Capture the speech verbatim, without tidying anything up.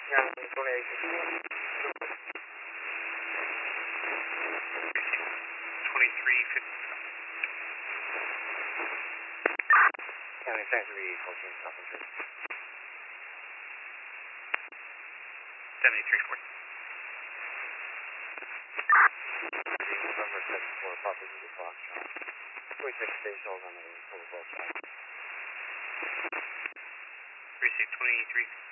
Yeah, twenty-eight fifty. twenty-three fifty. County three fourteen, something. seventy-three forty. Number seventy-four, Papa Zulu Foxtrot. twenty-six stage hold on the total both sides. three six twenty-three.